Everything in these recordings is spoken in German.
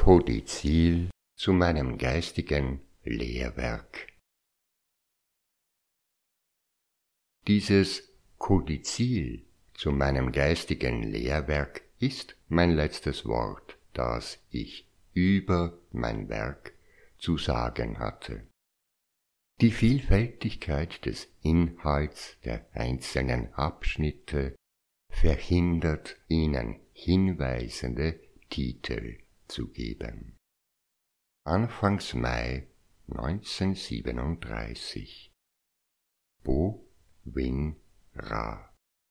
Kodizil zu meinem geistigen Lehrwerk. Dieses Kodizil zu meinem geistigen Lehrwerk ist mein letztes Wort, das ich über mein Werk zu sagen hatte. Die Vielfältigkeit des Inhalts der einzelnen Abschnitte verhindert, ihnen hinweisende Titel zu geben. Anfangs Mai 1937. Bo Win Ra.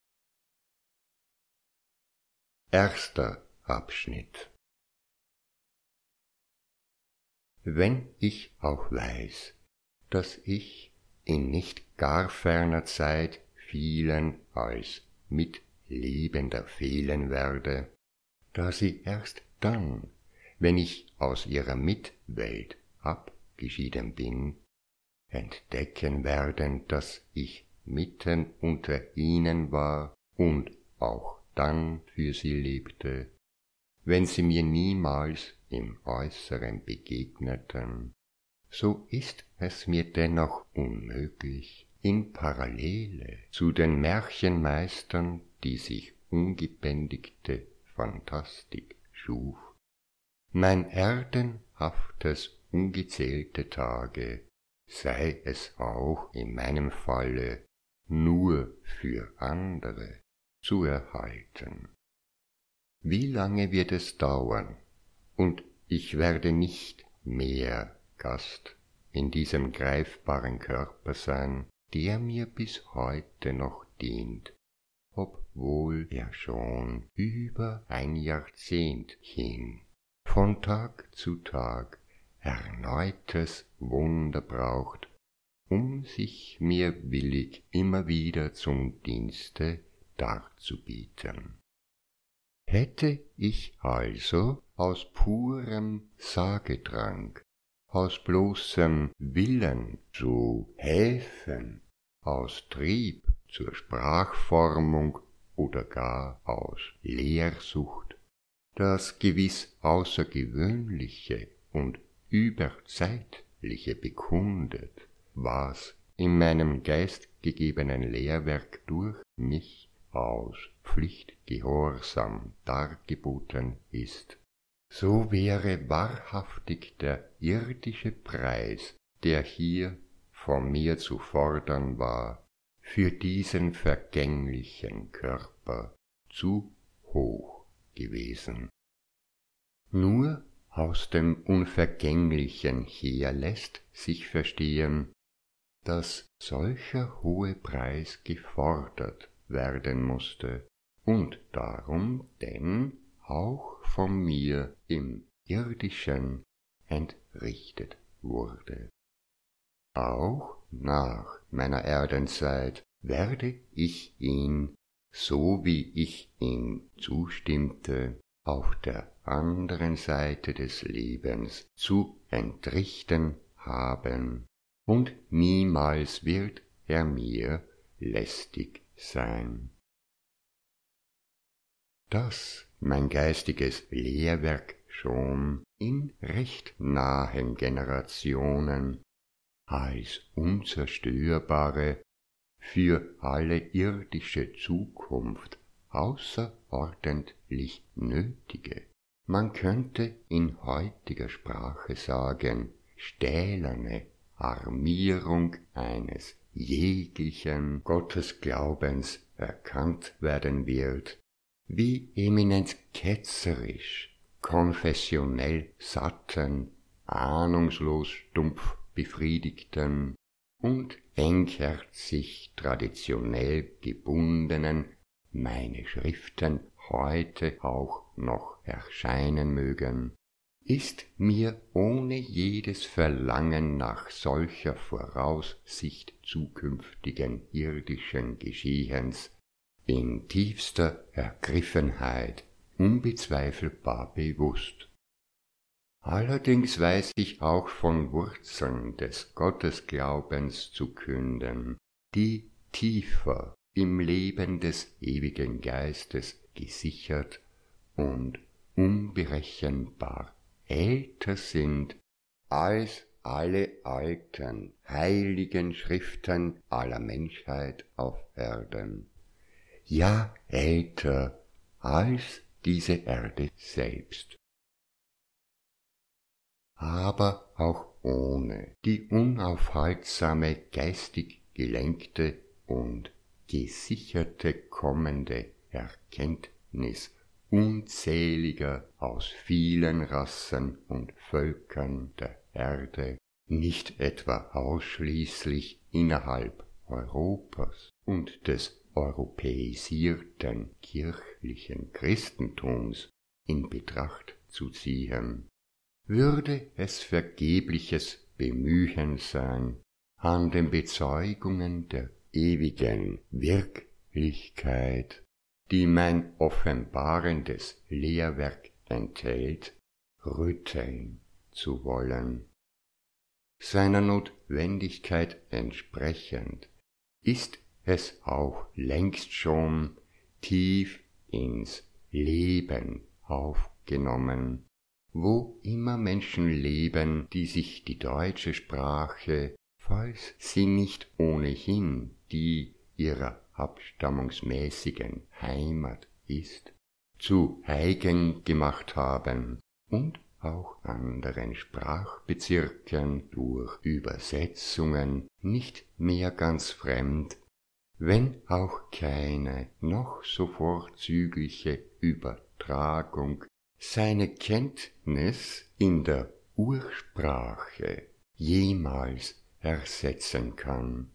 Erster Abschnitt. Wenn ich auch weiß, dass ich in nicht gar ferner Zeit vielen als Mitlebender fehlen werde, da sie erst dann, wenn ich aus ihrer Mitwelt abgeschieden bin, entdecken werden, dass ich mitten unter ihnen war und auch dann für sie lebte, wenn sie mir niemals im Äußeren begegneten, so ist es mir dennoch unmöglich, in Parallele zu den Märchenmeistern, die sich ungebändigte Phantastik schuf, mein erdenhaftes ungezählte Tage, sei es auch in meinem Falle nur für andere, zu erhalten. Wie lange wird es dauern, und ich werde nicht mehr Gast in diesem greifbaren Körper sein, der mir bis heute noch dient, obwohl er schon über ein Jahrzehnt hin, von Tag zu Tag erneutes Wunder braucht, um sich mir willig immer wieder zum Dienste darzubieten. Hätte ich also aus purem Sagedrang, aus bloßem Willen zu helfen, aus Trieb zur Sprachformung oder gar aus Lehrsucht, das gewiss Außergewöhnliche und Überzeitliche bekundet, was in meinem geistgegebenen Lehrwerk durch mich aus Pflichtgehorsam dargeboten ist, so wäre wahrhaftig der irdische Preis, der hier von mir zu fordern war, für diesen vergänglichen Körper zu hoch gewesen. Nur aus dem Unvergänglichen her lässt sich verstehen, dass solcher hohe Preis gefordert werden musste und darum denn auch von mir im Irdischen entrichtet wurde. Auch nach meiner Erdenzeit werde ich ihn, so wie ich ihm zustimmte, auf der anderen Seite des Lebens zu entrichten haben, und niemals wird er mir lästig sein. Dass mein geistiges Lehrwerk schon in recht nahen Generationen als unzerstörbare, für alle irdische Zukunft außerordentlich nötige, man könnte in heutiger Sprache sagen, stählerne Armierung eines jeglichen Gottesglaubens erkannt werden wird, wie eminent ketzerisch, konfessionell satten, ahnungslos stumpf befriedigten und engherzig traditionell gebundenen meine Schriften heute auch noch erscheinen mögen, ist mir ohne jedes Verlangen nach solcher Voraussicht zukünftigen irdischen Geschehens in tiefster Ergriffenheit unbezweifelbar bewusst. Allerdings weiß ich auch von Wurzeln des Gottesglaubens zu künden, die tiefer im Leben des ewigen Geistes gesichert und unberechenbar älter sind als alle alten, heiligen Schriften aller Menschheit auf Erden, ja älter als diese Erde selbst. Aber auch ohne die unaufhaltsame geistig gelenkte und gesicherte kommende Erkenntnis unzähliger aus vielen Rassen und Völkern der Erde, nicht etwa ausschließlich innerhalb Europas und des europäisierten kirchlichen Christentums in Betracht zu ziehen, würde es vergebliches Bemühen sein, an den Bezeugungen der ewigen Wirklichkeit, die mein offenbarendes Lehrwerk enthält, rütteln zu wollen. Seiner Notwendigkeit entsprechend ist es auch längst schon tief ins Leben aufgenommen, wo immer Menschen leben, die sich die deutsche Sprache, falls sie nicht ohnehin die ihrer abstammungsmäßigen Heimat ist, zu eigen gemacht haben und auch anderen Sprachbezirken durch Übersetzungen nicht mehr ganz fremd, wenn auch keine noch so vorzügliche Übertragung seine Kenntnis in der Ursprache jemals ersetzen kann.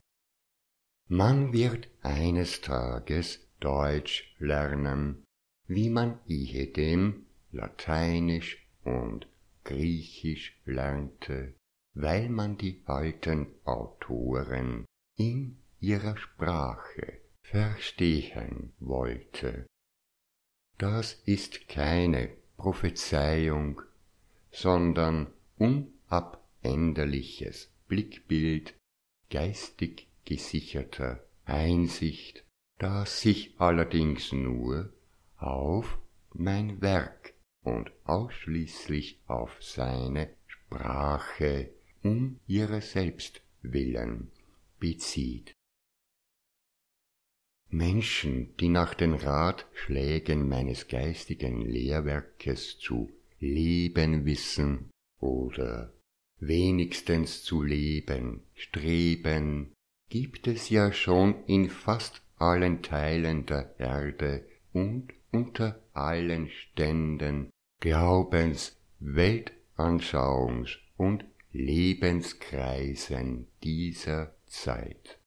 Man wird eines Tages Deutsch lernen, wie man ehedem Lateinisch und Griechisch lernte, weil man die alten Autoren in ihrer Sprache verstehen wollte. Das ist keine Prophezeiung, sondern unabänderliches Blickbild geistig gesicherter Einsicht, das sich allerdings nur auf mein Werk und ausschließlich auf seine Sprache um ihrer selbst willen bezieht. Menschen, die nach den Ratschlägen meines geistigen Lehrwerkes zu leben wissen oder wenigstens zu leben streben, gibt es ja schon in fast allen Teilen der Erde und unter allen Ständen, Glaubens-, Weltanschauungs- und Lebenskreisen dieser Zeit.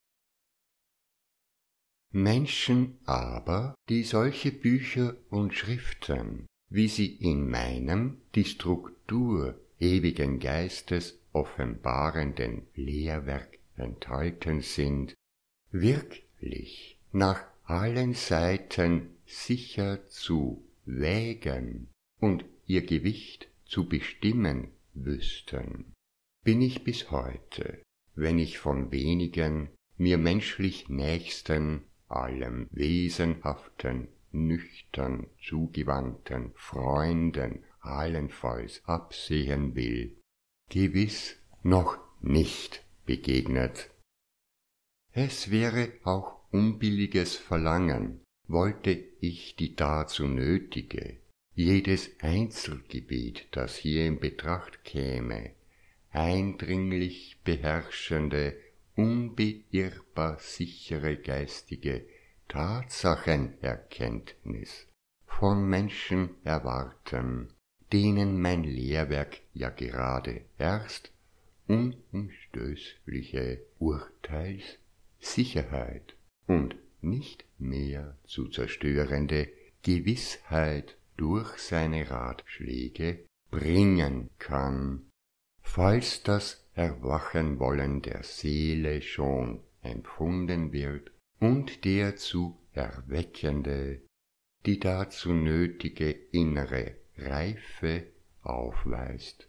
Menschen aber, die solche Bücher und Schriften, wie sie in meinem die Struktur ewigen Geistes offenbarenden Lehrwerk enthalten sind, wirklich nach allen Seiten sicher zu wägen und ihr Gewicht zu bestimmen wüssten, bin ich bis heute, wenn ich von wenigen mir menschlich nächsten, allem Wesenhaften, nüchtern zugewandten Freunden allenfalls absehen will, gewiss noch nicht begegnet. Es wäre auch unbilliges Verlangen, wollte ich die dazu nötige, jedes Einzelgebiet, das hier in Betracht käme, eindringlich beherrschende, unbeirrbar sichere geistige Tatsachenerkenntnis von Menschen erwarten, denen mein Lehrwerk ja gerade erst unumstößliche Urteilssicherheit und nicht mehr zu zerstörende Gewissheit durch seine Ratschläge bringen kann, falls das Erwachenwollen der Seele schon empfunden wird und der zu erweckende, die dazu nötige innere Reife aufweist.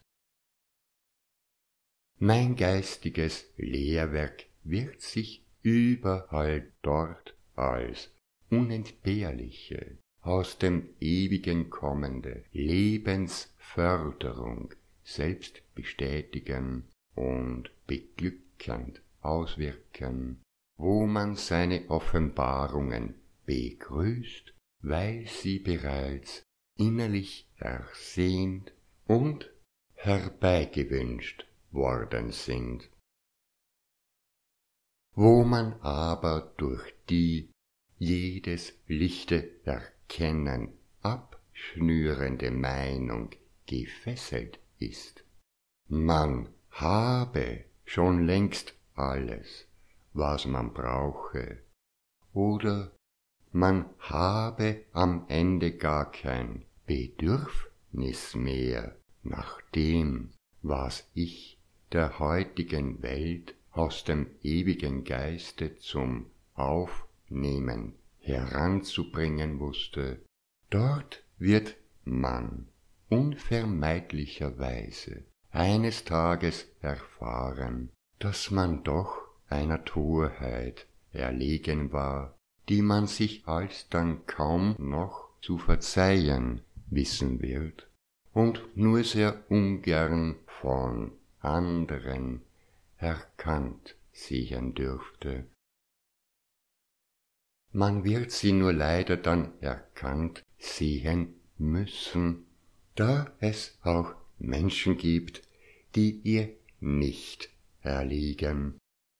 Mein geistiges Lehrwerk wird sich überall dort als unentbehrliche, aus dem Ewigen kommende Lebensförderung selbst bestätigen und beglückend auswirken, wo man seine Offenbarungen begrüßt, weil sie bereits innerlich ersehnt und herbeigewünscht worden sind. Wo man aber durch die jedes lichte Erkennen abschnürende Meinung gefesselt ist, man habe schon längst alles, was man brauche, oder man habe am Ende gar kein Bedürfnis mehr nach dem, was ich der heutigen Welt aus dem ewigen Geiste zum Aufnehmen heranzubringen wusste, dort wird man unvermeidlicherweise eines Tages erfahren, dass man doch einer Torheit erlegen war, die man sich alsdann kaum noch zu verzeihen wissen wird und nur sehr ungern von anderen erkannt sehen dürfte. Man wird sie nur leider dann erkannt sehen müssen, da es auch Menschen gibt, die ihr nicht erliegen.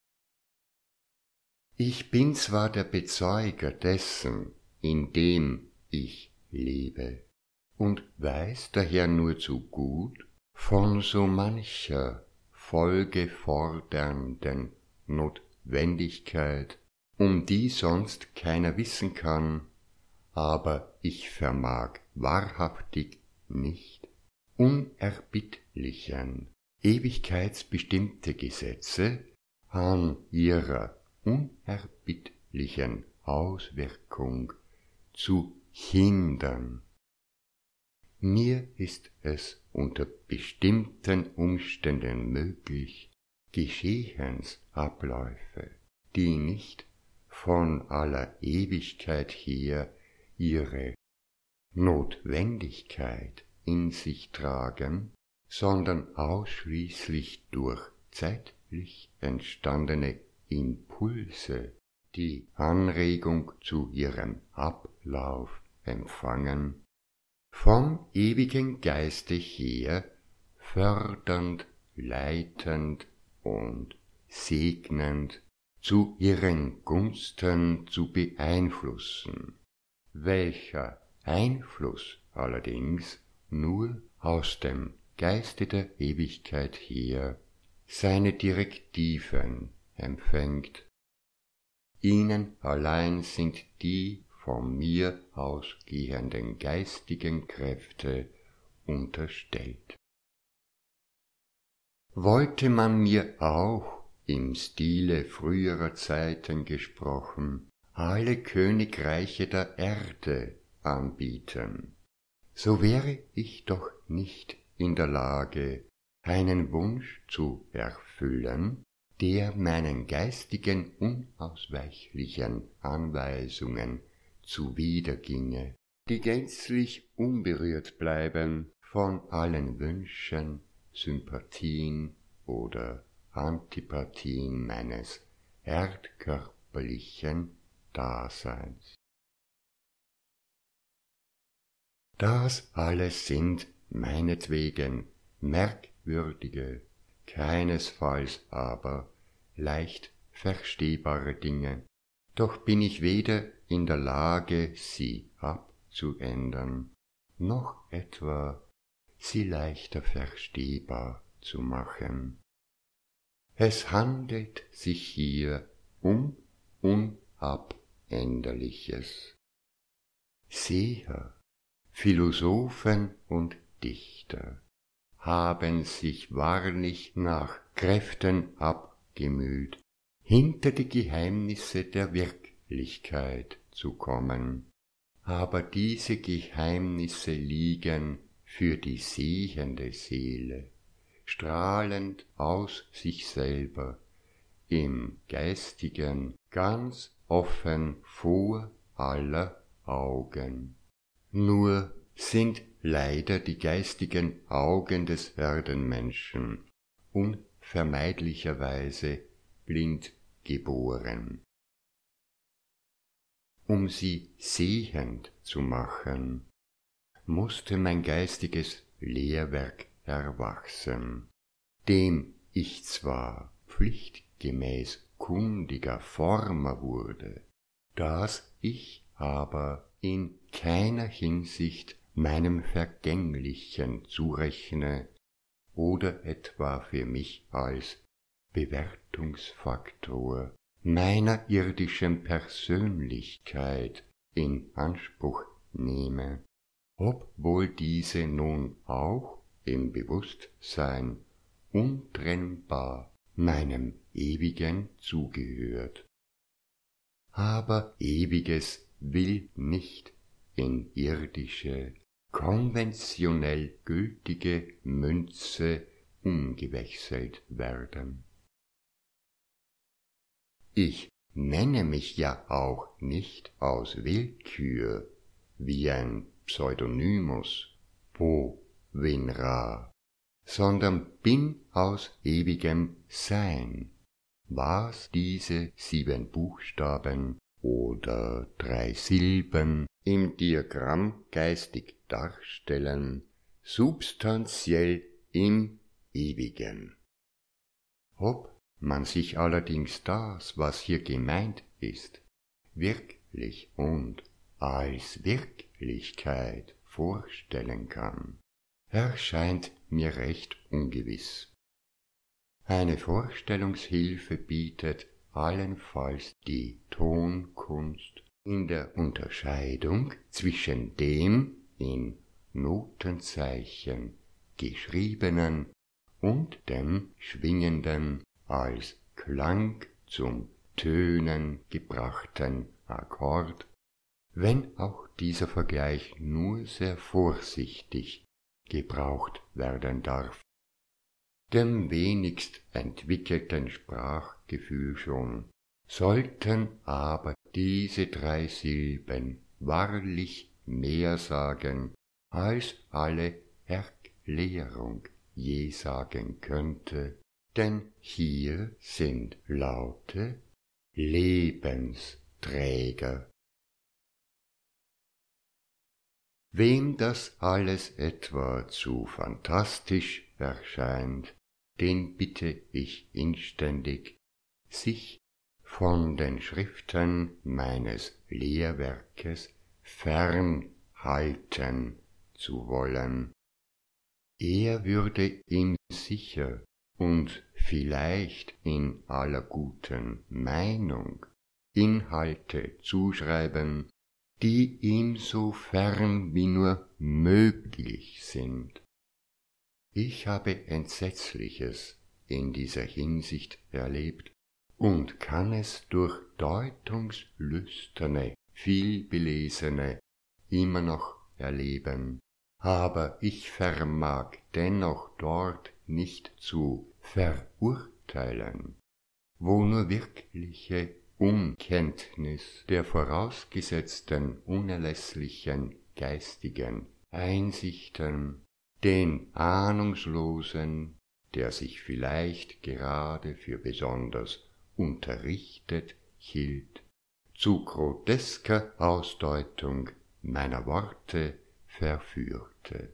Ich bin zwar der Bezeuger dessen, in dem ich lebe, und weiß daher nur zu gut von so mancher folgefordernden Notwendigkeit, die sonst keiner wissen kann, aber ich vermag wahrhaftig nicht, unerbittlichen, ewigkeitsbestimmte Gesetze an ihrer unerbittlichen Auswirkung zu hindern. Mir ist es unter bestimmten Umständen möglich, Geschehensabläufe, die nicht von aller Ewigkeit her ihre Notwendigkeit in sich tragen, sondern ausschließlich durch zeitlich entstandene Impulse die Anregung zu ihrem Ablauf empfangen, vom ewigen Geiste her fördernd, leitend und segnend zu ihren Gunsten zu beeinflussen, welcher Einfluss allerdings nur aus dem Geiste der Ewigkeit her seine Direktiven empfängt. Ihnen allein sind die von mir ausgehenden geistigen Kräfte unterstellt. Wollte man mir auch, im Stile früherer Zeiten gesprochen, alle Königreiche der Erde anbieten, so wäre ich doch nicht in der Lage, einen Wunsch zu erfüllen, der meinen geistigen unausweichlichen Anweisungen zuwiderginge, die gänzlich unberührt bleiben von allen Wünschen, Sympathien oder Antipathien meines erdkörperlichen Daseins. Das alles sind meinetwegen merkwürdige, keinesfalls aber leicht verstehbare Dinge, doch bin ich weder in der Lage, sie abzuändern, noch etwa sie leichter verstehbar zu machen. Es handelt sich hier um Unabänderliches. Seher, Philosophen und Dichter haben sich wahrlich nach Kräften abgemüht, hinter die Geheimnisse der Wirklichkeit zu kommen, aber diese Geheimnisse liegen für die sehende Seele strahlend aus sich selber im Geistigen ganz offen vor aller Augen. Nur sind leider die geistigen Augen des Erdenmenschen unvermeidlicherweise blind geboren. Um sie sehend zu machen, musste mein geistiges Lehrwerk erwachsen, dem ich zwar pflichtgemäß kundiger Former wurde, das ich aber in keiner Hinsicht meinem Vergänglichen zurechne oder etwa für mich als Bewertungsfaktor meiner irdischen Persönlichkeit in Anspruch nehme, obwohl diese nun auch im Bewusstsein untrennbar meinem Ewigen zugehört. Aber Ewiges will nicht in irdische, konventionell gültige Münze umgewechselt werden. Ich nenne mich ja auch nicht aus Willkür wie ein Pseudonymus Bo-Win-Ra, sondern bin aus ewigem Sein, was diese 7 Buchstaben oder 3 Silben im Diagramm geistig darstellen, substanziell im Ewigen. Ob man sich allerdings das, was hier gemeint ist, wirklich und als Wirklichkeit vorstellen kann, erscheint mir recht ungewiss. Eine Vorstellungshilfe bietet allenfalls die Tonkunst in der Unterscheidung zwischen dem in Notenzeichen geschriebenen und dem schwingenden, als Klang zum Tönen gebrachten Akkord, wenn auch dieser Vergleich nur sehr vorsichtig gebraucht werden darf. Dem wenigst entwickelten Sprachgefühl schon sollten aber diese 3 Silben wahrlich mehr sagen, als alle Erklärung je sagen könnte, denn hier sind Laute Lebensträger. Wem das alles etwa zu phantastisch erscheint, den bitte ich inständig, sich von den Schriften meines Lehrwerkes fernhalten zu wollen. Er würde ihm sicher und vielleicht in aller guten Meinung Inhalte zuschreiben, die ihm so fern wie nur möglich sind. Ich habe Entsetzliches in dieser Hinsicht erlebt und kann es durch deutungslüsterne, vielbelesene immer noch erleben, aber ich vermag dennoch dort nicht zu verurteilen, wo nur wirkliche Unkenntnis der vorausgesetzten unerlässlichen geistigen Einsichten den Ahnungslosen, der sich vielleicht gerade für besonders unterrichtet hielt, zu grotesker Ausdeutung meiner Worte verführte.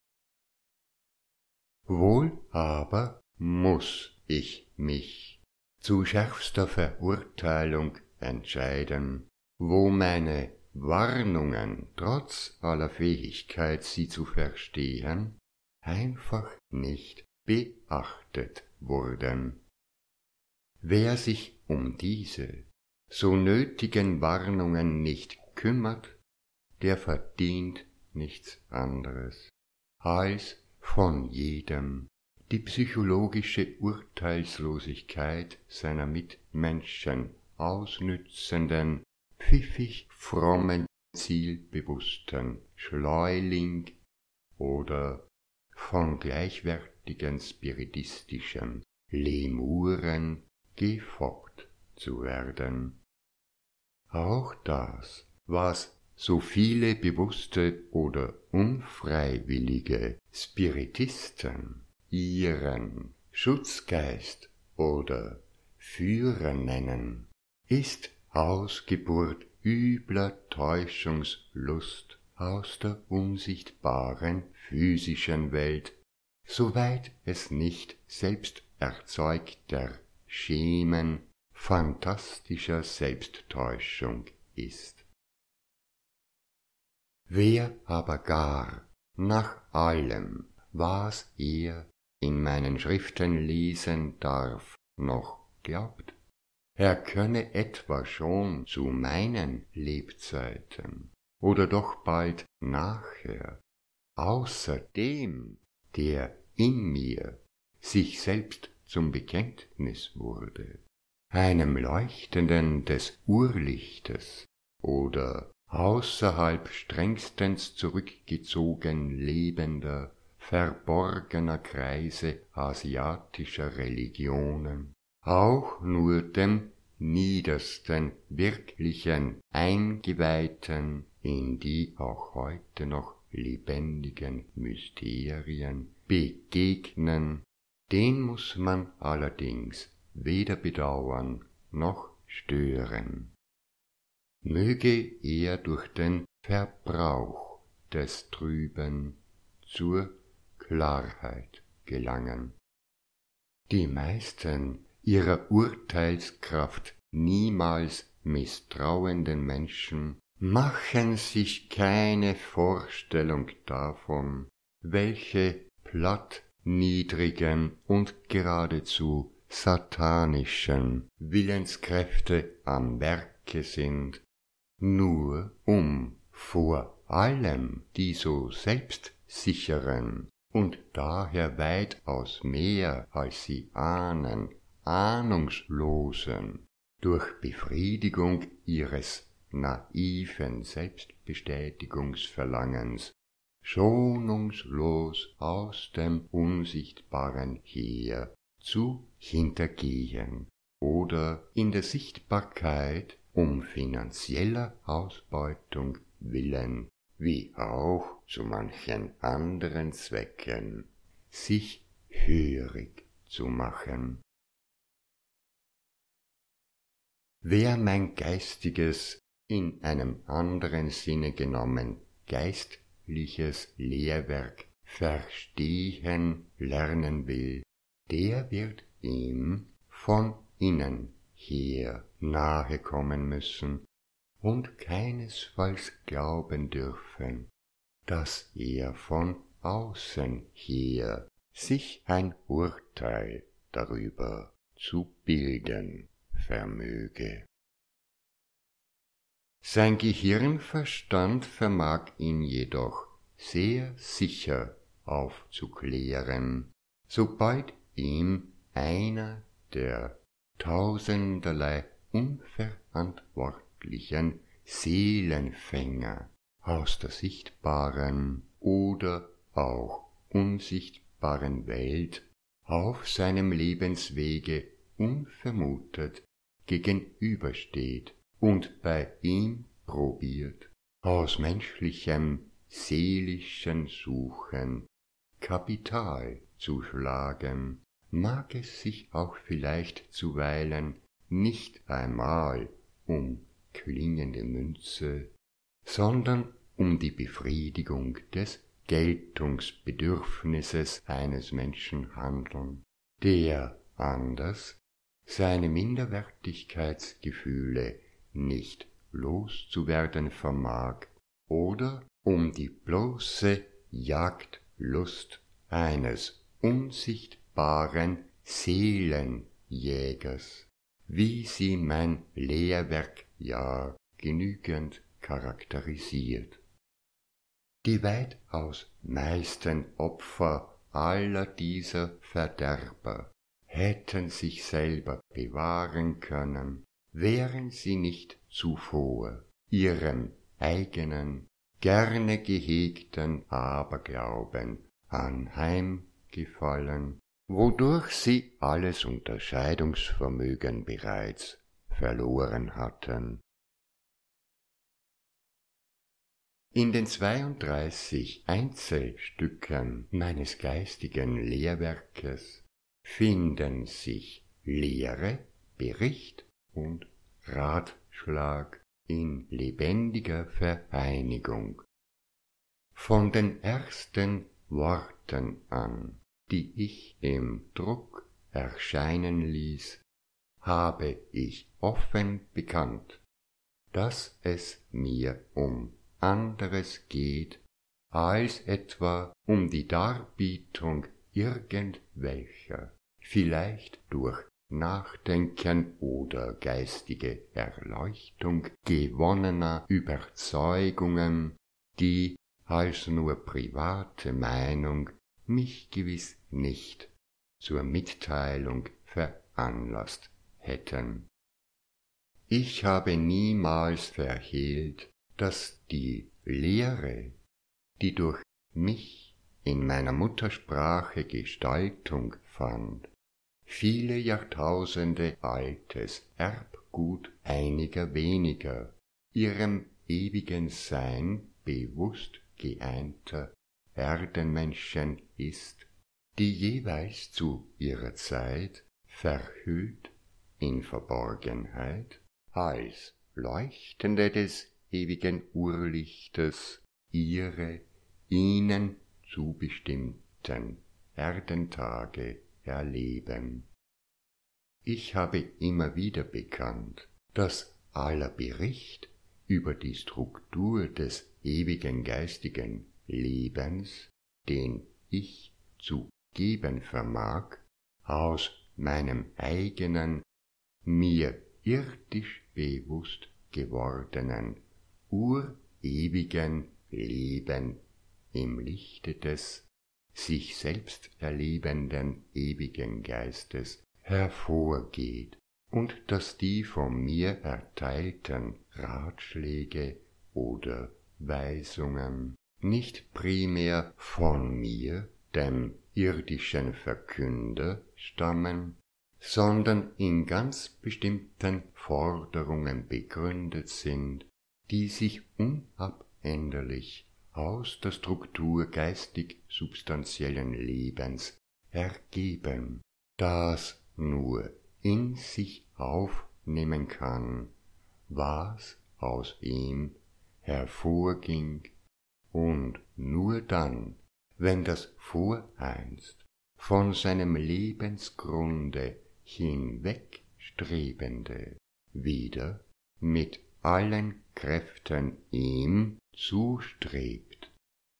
Wohl aber muß ich mich zu schärfster Verurteilung entscheiden, wo meine Warnungen trotz aller Fähigkeit, sie zu verstehen, einfach nicht beachtet wurden. Wer sich um diese so nötigen Warnungen nicht kümmert, der verdient nichts anderes, als von jedem die psychologische Urteilslosigkeit seiner Mitmenschen ausnützenden, pfiffig frommen, zielbewussten Schleuling oder von gleichwertigen spiritistischen Lemuren gefoppt zu werden. Auch das, was so viele bewusste oder unfreiwillige Spiritisten ihren Schutzgeist oder Führer nennen, ist Ausgeburt übler Täuschungslust aus der unsichtbaren physischen Welt, soweit es nicht selbst erzeugter Schemen phantastischer Selbsttäuschung ist. Wer aber gar nach allem, was er in meinen Schriften lesen darf, noch glaubt, er könne etwa schon zu meinen Lebzeiten oder doch bald nachher, außer dem, der in mir sich selbst zum Bekenntnis wurde, einem Leuchtenden des Urlichtes oder außerhalb strengstens zurückgezogen lebender, verborgener Kreise asiatischer Religionen, auch nur dem niedersten wirklichen Eingeweihten in die auch heute noch lebendigen Mysterien begegnen, den muß man allerdings weder bedauern noch stören. Möge er durch den Verbrauch des Trüben zur Klarheit gelangen. Die meisten ihrer Urteilskraft niemals misstrauenden Menschen machen sich keine Vorstellung davon, welche platt, niedrigen und geradezu satanischen Willenskräfte am Werke sind, nur um vor allem die so selbstsicheren und daher weitaus mehr als sie ahnen, ahnungslosen, durch Befriedigung ihres naiven Selbstbestätigungsverlangens schonungslos aus dem Unsichtbaren her zu hintergehen oder in der Sichtbarkeit um finanzieller Ausbeutung willen, wie auch zu manchen anderen Zwecken, sich hörig zu machen. Wer mein geistiges, in einem anderen Sinne genommen geistliches Lehrwerk verstehen lernen will, der wird ihm von innen her nahe kommen müssen und keinesfalls glauben dürfen, dass er von außen her sich ein Urteil darüber zu bilden vermöge. Sein Gehirnverstand vermag ihn jedoch sehr sicher aufzuklären, sobald ihm einer der tausenderlei unverantwortlichen Seelenfänger aus der sichtbaren oder auch unsichtbaren Welt auf seinem Lebenswege unvermutet gegenübersteht und bei ihm probiert, aus menschlichem, seelischen Suchen Kapital zu schlagen, mag es sich auch vielleicht zuweilen nicht einmal um klingende Münze, sondern um die Befriedigung des Geltungsbedürfnisses eines Menschen handeln, der anders seine Minderwertigkeitsgefühle nicht loszuwerden vermag, oder um die bloße Jagdlust eines unsichtbaren Seelenjägers, wie sie mein Lehrwerk ja genügend charakterisiert. Die weitaus meisten Opfer aller dieser Verderber hätten sich selber bewahren können, wären sie nicht zuvor ihrem eigenen, gerne gehegten Aberglauben anheimgefallen, wodurch sie alles Unterscheidungsvermögen bereits verloren hatten. In den 32 Einzelstücken meines geistigen Lehrwerkes finden sich Lehre, Bericht und Ratschlag in lebendiger Vereinigung. Von den ersten Worten an, die ich im Druck erscheinen ließ, habe ich offen bekannt, dass es mir um anderes geht, als etwa um die Darbietung irgendwelcher, vielleicht durch Nachdenken oder geistige Erleuchtung gewonnener Überzeugungen, die als nur private Meinung mich gewiss nicht zur Mitteilung veranlasst hätten. Ich habe niemals verhehlt, dass die Lehre, die durch mich in meiner Muttersprache Gestaltung fand, viele Jahrtausende altes Erbgut einiger weniger, ihrem ewigen Sein bewusst geeinter Erdenmenschen ist, die jeweils zu ihrer Zeit verhüllt in Verborgenheit als Leuchtende des ewigen Urlichtes ihre ihnen zubestimmten Erdentage erleben. Ich habe immer wieder bekannt, dass aller Bericht über die Struktur des ewigen geistigen Lebens, den ich zu geben vermag, aus meinem eigenen, mir irdisch bewusst gewordenen, urewigen Leben im Lichte des sich selbst erlebenden ewigen Geistes hervorgeht und dass die von mir erteilten Ratschläge oder Weisungen nicht primär von mir, dem irdischen Verkünder, stammen, sondern in ganz bestimmten Forderungen begründet sind, die sich unabänderlich aus der Struktur geistig-substanziellen Lebens ergeben, das nur in sich aufnehmen kann, was aus ihm hervorging, und nur dann, wenn das voreinst von seinem Lebensgrunde hinwegstrebende wieder mit allen Kräften ihm zustrebt.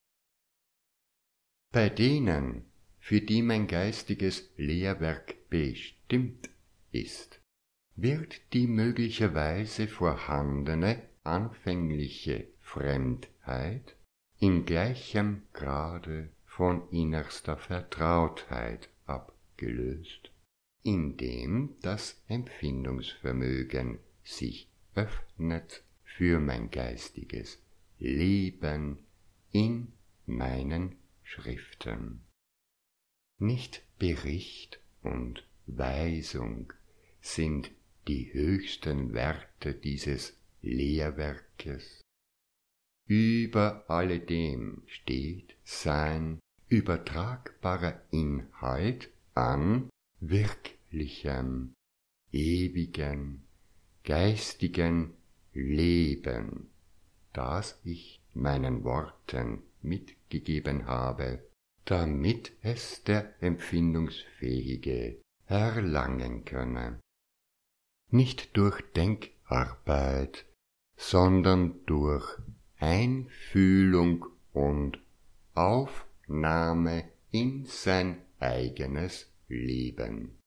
Bei denen, für die mein geistiges Lehrwerk bestimmt ist, wird die möglicherweise vorhandene anfängliche Fremdheit in gleichem Grade von innerster Vertrautheit abgelöst, indem das Empfindungsvermögen sich öffnet für mein geistiges Leben in meinen Schriften. Nicht Bericht und Weisung sind die höchsten Werte dieses Lehrwerkes. Über alledem steht sein übertragbarer Inhalt an wirklichem, ewigen, geistigen Leben, das ich meinen Worten mitgegeben habe, damit es der Empfindungsfähige erlangen könne. Nicht durch Denkarbeit, sondern durch Einfühlung und Aufnahme in sein eigenes Leben.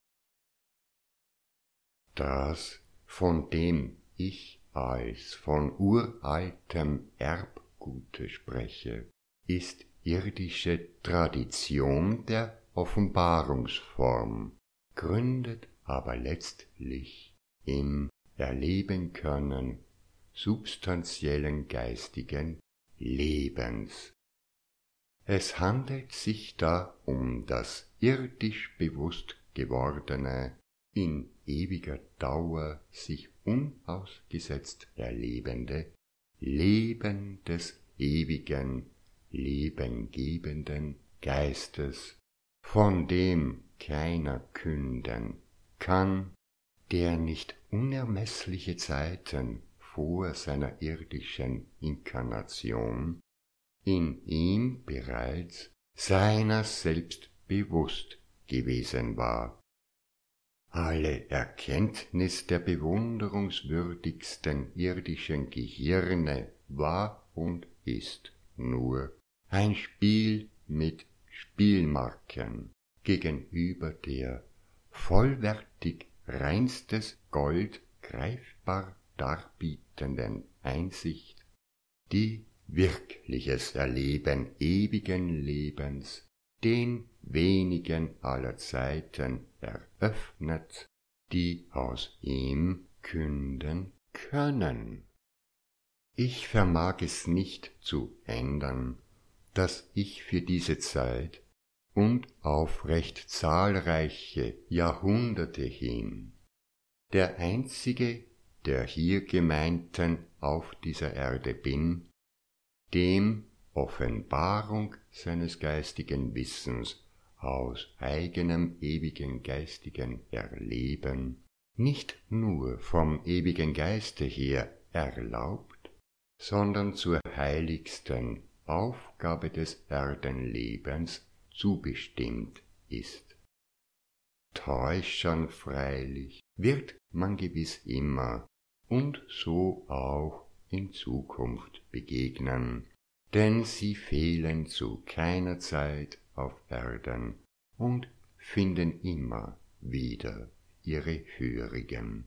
Das, von dem ich als von uraltem Erbgute spreche, ist irdische Tradition der Offenbarungsform, gründet aber letztlich im Erleben können substanziellen geistigen Lebens. Es handelt sich da um das irdisch bewusst gewordene, in ewiger Dauer sich unausgesetzt erlebende Leben des ewigen, lebengebenden Geistes, von dem keiner künden kann, der nicht unermeßliche Zeiten vor seiner irdischen Inkarnation in ihm bereits seiner selbst bewusst gewesen war. Alle Erkenntnis der bewunderungswürdigsten irdischen Gehirne war und ist nur ein Spiel mit Spielmarken gegenüber der vollwertig reinstes Gold greifbar darbietenden Einsicht, die wirkliches Erleben ewigen Lebens den wenigen aller Zeiten eröffnet, die aus ihm künden können. Ich vermag es nicht zu ändern, dass ich für diese Zeit und auf recht zahlreiche Jahrhunderte hin der einzige der hier Gemeinten auf dieser Erde bin, dem Offenbarung seines geistigen Wissens aus eigenem ewigen geistigen Erleben nicht nur vom ewigen Geiste her erlaubt, sondern zur heiligsten Aufgabe des Erdenlebens zubestimmt ist. Täuschern freilich wird man gewiss immer und so auch in Zukunft begegnen, denn sie fehlen zu keiner Zeit auf Erden und finden immer wieder ihre Hörigen.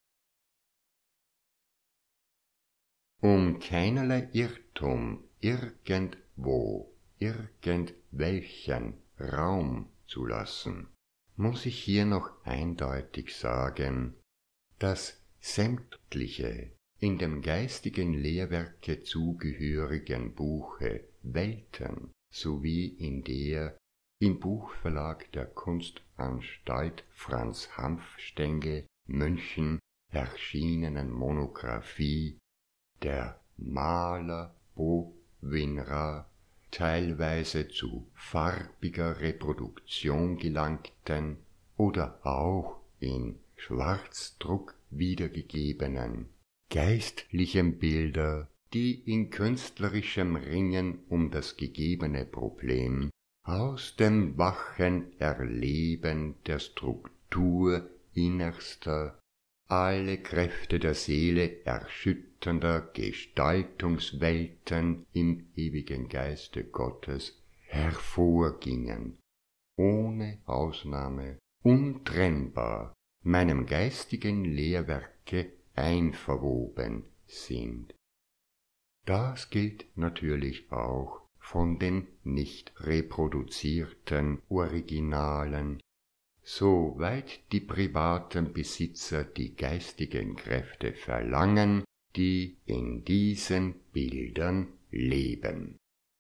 Um keinerlei Irrtum irgendwo, irgendwelchen Raum zu lassen, muss ich hier noch eindeutig sagen, dass sämtliche in dem geistigen Lehrwerke zugehörigen Buche Welten sowie in der im Buchverlag der Kunstanstalt Franz Hanfstengel München erschienenen Monographie der Maler Bo Winra teilweise zu farbiger Reproduktion gelangten oder auch in Schwarzdruck wiedergegebenen geistlichen Bilder, die in künstlerischem Ringen um das gegebene Problem aus dem wachen Erleben der Struktur innerster, alle Kräfte der Seele erschütternder Gestaltungswelten im ewigen Geiste Gottes hervorgingen, ohne Ausnahme untrennbar meinem geistigen Lehrwerke einverwoben sind. Das gilt natürlich auch von den nicht reproduzierten Originalen, soweit die privaten Besitzer die geistigen Kräfte verlangen, die in diesen Bildern leben.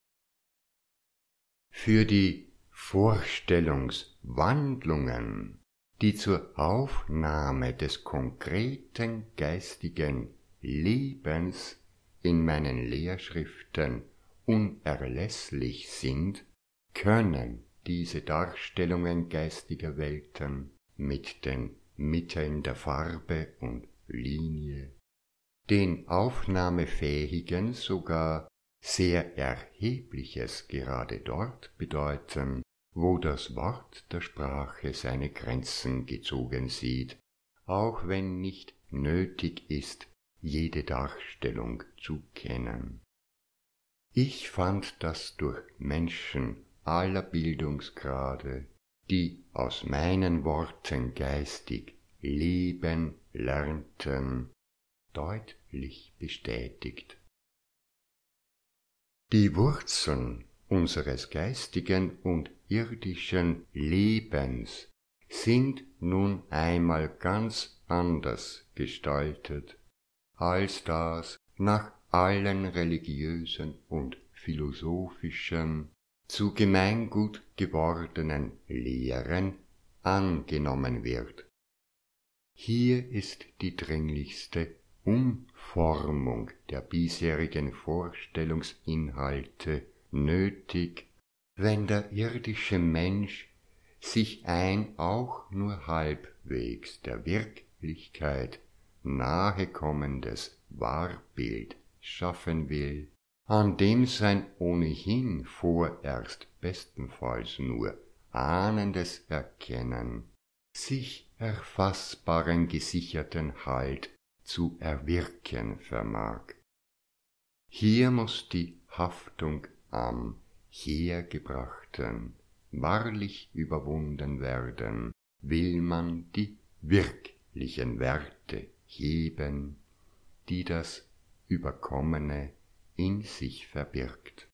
Für die Vorstellungswandlungen, die zur Aufnahme des konkreten geistigen Lebens in meinen Lehrschriften unerlässlich sind, können diese Darstellungen geistiger Welten mit den Mitteln der Farbe und Linie, den Aufnahmefähigen sogar sehr Erhebliches gerade dort bedeuten, wo das Wort der Sprache seine Grenzen gezogen sieht, auch wenn nicht nötig ist, jede Darstellung zu kennen. Ich fand das durch Menschen aller Bildungsgrade, die aus meinen Worten geistig leben lernten, deutlich bestätigt. Die Wurzeln unseres geistigen und irdischen Lebens sind nun einmal ganz anders gestaltet, als das nach allen religiösen und philosophischen, zu Gemeingut gewordenen Lehren angenommen wird. Hier ist die dringlichste Umformung der bisherigen Vorstellungsinhalte nötig, wenn der irdische Mensch sich ein auch nur halbwegs der Wirklichkeit nahekommendes Wahrbild schaffen will, an dem sein ohnehin vorerst bestenfalls nur ahnendes Erkennen sich erfassbaren gesicherten Halt zu erwirken vermag. Hier muß die Haftung am Hergebrachten wahrlich überwunden werden, will man die wirklichen Werte heben, die das Überkommene in sich verbirgt.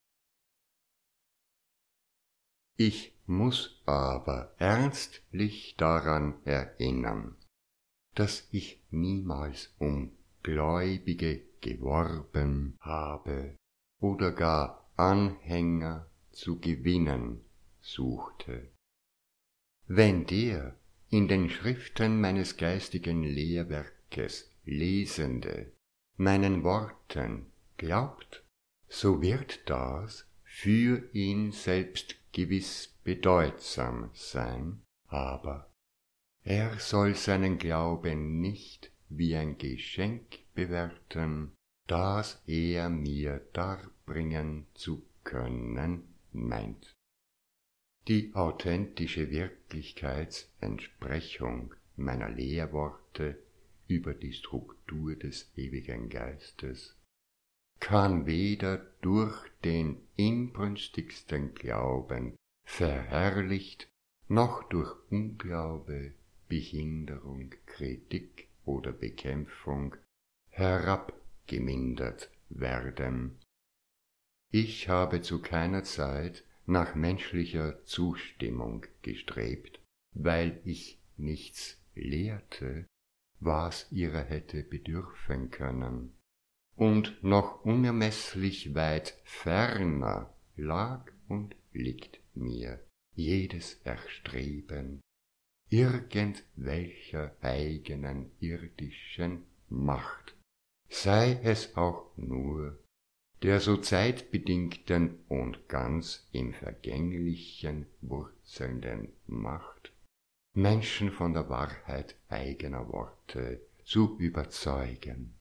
Ich muß aber ernstlich daran erinnern, dass ich niemals um Gläubige geworben habe oder gar Anhänger zu gewinnen suchte. Wenn der in den Schriften meines geistigen Lehrwerkes Lesende meinen Worten glaubt, so wird das für ihn selbst gewiss bedeutsam sein, aber er soll seinen Glauben nicht wie ein Geschenk bewerten, das er mir darbringen zu können meint. Die authentische Wirklichkeitsentsprechung meiner Lehrworte über die Struktur des ewigen Geistes kann weder durch den inbrünstigsten Glauben verherrlicht, noch durch Unglaube, Behinderung, Kritik oder Bekämpfung herabgemindert werden. Ich habe zu keiner Zeit nach menschlicher Zustimmung gestrebt, weil ich nichts lehrte, was ihrer hätte bedürfen können, und noch unermeßlich weit ferner lag und liegt mir jedes Erstreben irgendwelcher eigenen irdischen Macht, sei es auch nur der so zeitbedingten und ganz im Vergänglichen wurzelnden Macht, Menschen von der Wahrheit eigener Worte zu überzeugen.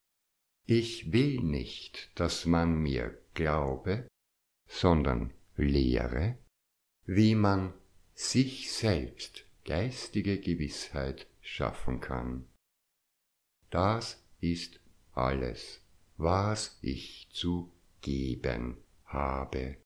Ich will nicht, dass man mir glaube, sondern lehre, wie man sich selbst geistige Gewissheit schaffen kann. Das ist alles, was ich zu geben habe.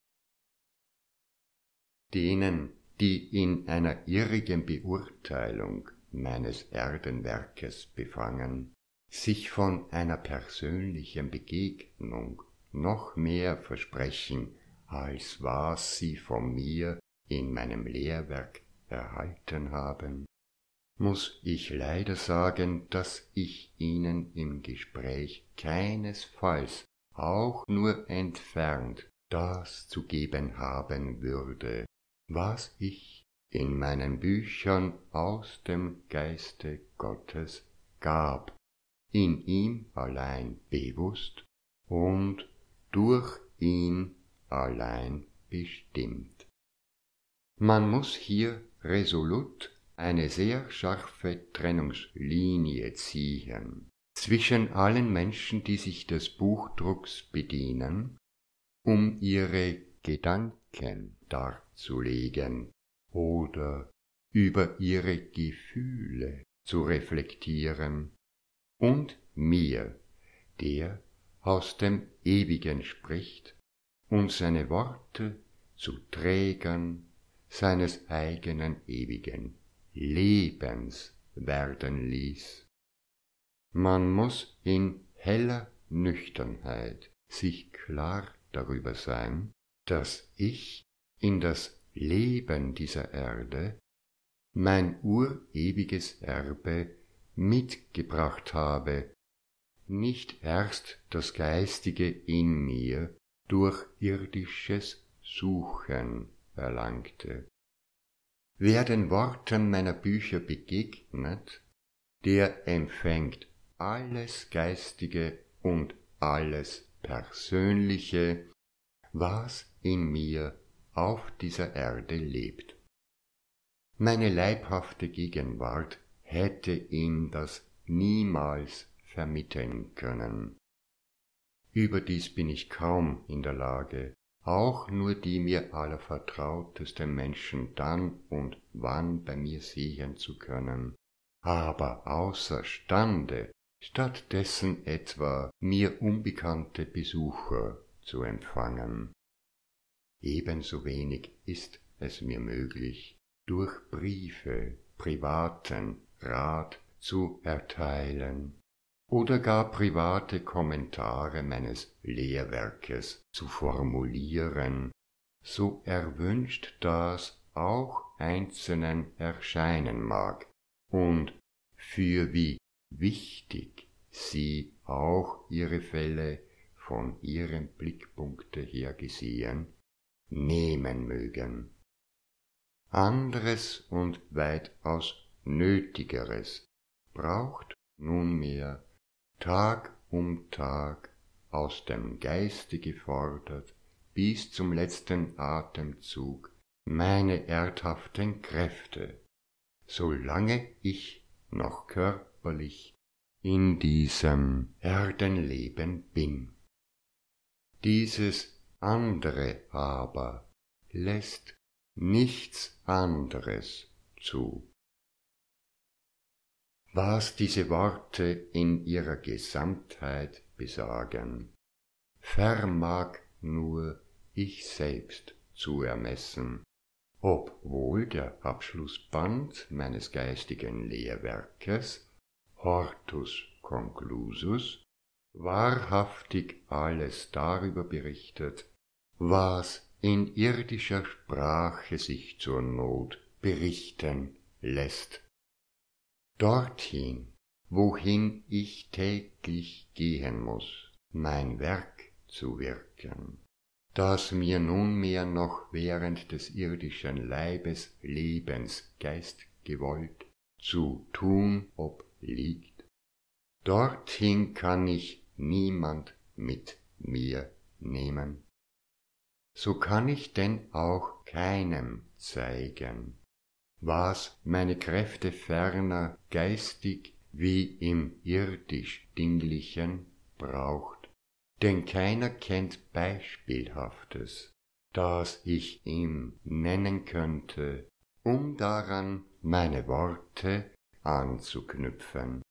Denen, die in einer irrigen Beurteilung meines Erdenwerkes befangen, sich von einer persönlichen Begegnung noch mehr versprechen, als was sie von mir in meinem Lehrwerk erhalten haben, muß ich leider sagen, dass ich ihnen im Gespräch keinesfalls auch nur entfernt das zu geben haben würde, was ich in meinen Büchern aus dem Geiste Gottes gab, in ihm allein bewusst und durch ihn allein bestimmt. Man muß hier resolut eine sehr scharfe Trennungslinie ziehen zwischen allen Menschen, die sich des Buchdrucks bedienen, um ihre Gedanken darzulegen oder über ihre Gefühle zu reflektieren, und mir, der aus dem Ewigen spricht und seine Worte zu Trägern seines eigenen ewigen Lebens werden ließ. Man muß in heller Nüchternheit sich klar darüber sein, dass ich in das Leben dieser Erde mein urewiges Erbe mitgebracht habe, nicht erst das Geistige in mir durch irdisches Suchen erlangte. Wer den Worten meiner Bücher begegnet, der empfängt alles Geistige und alles Persönliche, was in mir auf dieser Erde lebt. Meine leibhafte Gegenwart hätte ihm das niemals vermitteln können. Überdies bin ich kaum in der Lage, auch nur die mir allervertrautesten Menschen dann und wann bei mir sehen zu können, aber außerstande, stattdessen etwa mir unbekannte Besucher zu empfangen. Ebenso wenig ist es mir möglich, durch Briefe privaten Rat zu erteilen oder gar private Kommentare meines Lehrwerkes zu formulieren, so erwünscht das auch Einzelnen erscheinen mag und für wie wichtig sie auch ihre Fälle von ihrem Blickpunkte her gesehen nehmen mögen. Anderes und weitaus Nötigeres braucht nunmehr Tag um Tag aus dem Geiste gefordert bis zum letzten Atemzug meine erdhaften Kräfte, solange ich noch körperlich in diesem Erdenleben bin. Dieses andere aber lässt nichts anderes zu. Was diese Worte in ihrer Gesamtheit besagen, vermag nur ich selbst zu ermessen, obwohl der Abschlussband meines geistigen Lehrwerkes Hortus Conclusus wahrhaftig alles darüber berichtet, was in irdischer Sprache sich zur Not berichten lässt. Dorthin, wohin ich täglich gehen muß, mein Werk zu wirken, das mir nunmehr noch während des irdischen Leibes Lebens Geist gewollt zu tun obliegt, dorthin kann ich niemand mit mir nehmen. So kann ich denn auch keinem zeigen, was meine Kräfte ferner geistig wie im irdisch-dinglichen braucht, denn keiner kennt Beispielhaftes, das ich ihm nennen könnte, um daran meine Worte anzuknüpfen.